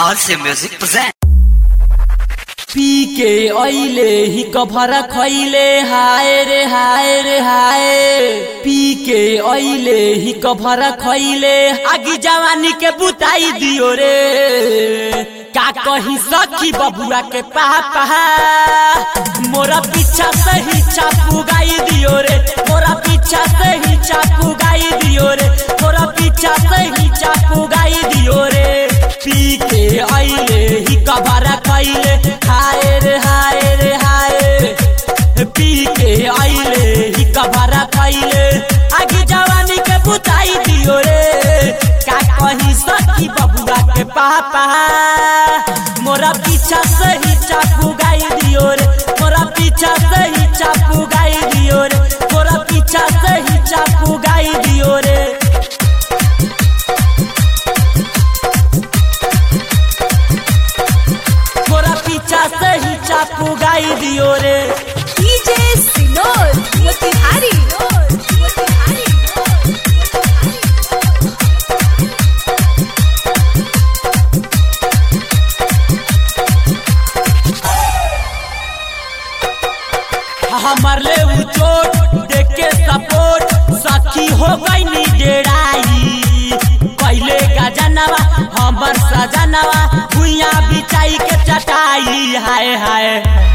RC Music present. पी के अइले ही cover खैले हाय रे हाय रे हाय। पी के अइले ही कभर खैले आगी जवानी के बुताई दियो रे। का कहीं सखी बबुआ के पापा मोरा पीछा से ही चाकू गाई दियो रे। मोरा पीछा से ही चाकू गाई दियो रे। मोरा पीछा से ही चाकू गाई दियो रे। पी के अइले ही कभर खैले हाय रे हाय रे हाय। पी के अइले ही कभर खैले आगी जवानी के बुताई दियो रे। का कहीं सखी बबुआ के पापा मोरा पीछा से ही चाकू गाई दियो रे। मोरा पीछा से ही चाकू गाई दियो रे। मोरा पीछा से ही चाकू गाई दियो रे। मोरा पीछा से ही चाकू गाई दियो रे। डीजे सिनोर मोतिहारी हमर ले उ चोट देख के सपोर्ट सखी हो गई नी डेराई। पहले गजनवा हमर सजनवा भुइया बिछाई के चटाई हाय हाय।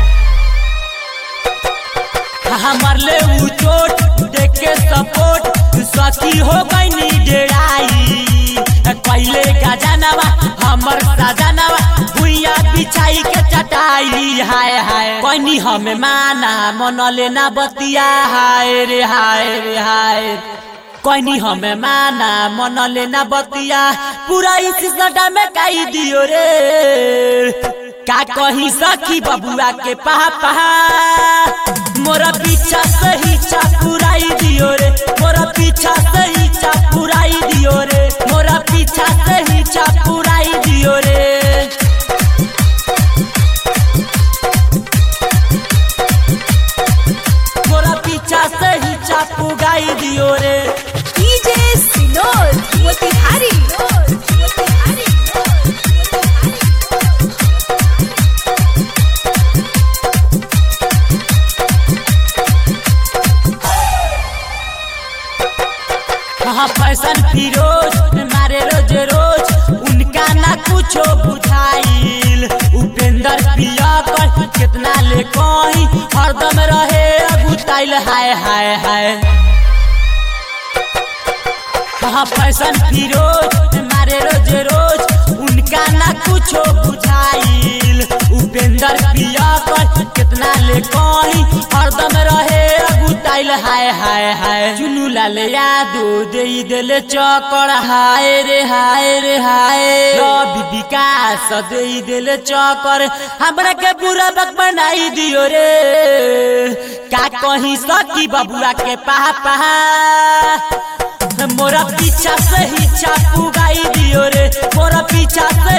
हमर ले उ चोट देख के सपोर्ट सखी हो गई नी डेराई। पहले गजनवा हमर सजनवा भुइया बिछाई के चटाई हाय हाय। कोनी हमें माना मन लेना बतिया हाय रे हाय रे हाय। कोनी हमें माना मन लेना बतिया पूरा इस सटा में काई दियो रे। का कहीं सखी बबुआ के पापा मोरा पीछा से ही चाकुराई दियो रे। मोरा पीछा से ही चाकुराई दियो रे। मोरा पीछा से ही चाकुराई दियो रे। मोरा पीछा से ही चाकू गाई दियो रे। डीजे सिनोर मोतिहारी हाँ फैशन फिरोज मारे रोज रोज उनका ना कुछो बुझाइल। उपेंद्र पिया कर कितना ले कहीं हरदम रहे अगुताइल हाय हाय हाय। हाँ फैशन फिरोज मारे रोज रोज उनका ना कुछो बुझाइल। उपेंद्र पिया कर कितना ले कहीं हरदम रहे अगुताइल हाय हाय हाय। चुनू लाल यादो दे दिले चकर हाय रे हाय रे हाय। रवि विकास दे दिले चकर हमरा के बुरा बक बनाई दियो रे। का कहीं सखी बबुआ के पापा मोरा पीछा से ही चाकू गाई दियो रे। मोरा पीछा से